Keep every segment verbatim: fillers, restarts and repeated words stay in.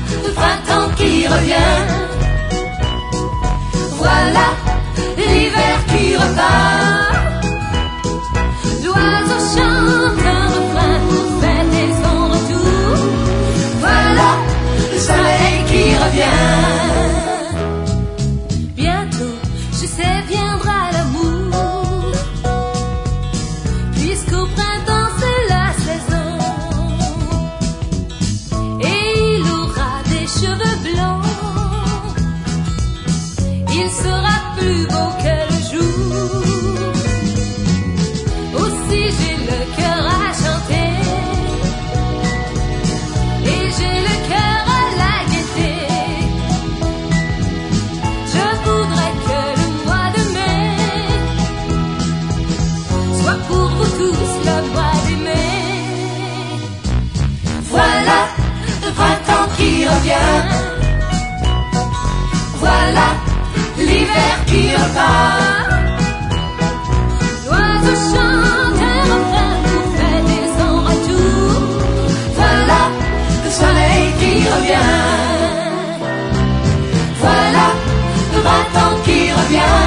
le printemps qui revient. Voilà l'hiver qui repart. L'oiseau chante un refrain pour fêter son retour. Voilà le soleil qui revient. Bientôt, je sais, viendra l'amour, puisqu'au printemps c'est la saison. Et il aura des cheveux blancs, il sera plus beau que le jour. Aussi j'ai le cœur à chanter, et j'ai le cœur à la gaieté. Je voudrais que le mois de mai soit pour vous tous le mois d'aimer. Voilà le printemps qui revient. Voilà l'hiver qui repart. L'oiseau chante un refrain pour fêter son retour. Voilà le soleil qui revient. Voilà le printemps qui revient.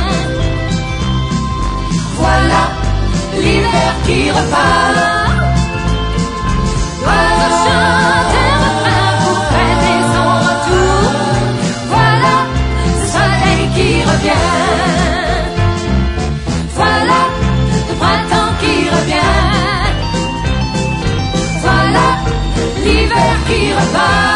Voilà l'hiver qui repart. L'oiseau chante un refrain pour fêter son retour. Voilà le soleil qui revient. Voilà le printemps qui revient. Voilà l'hiver qui repart.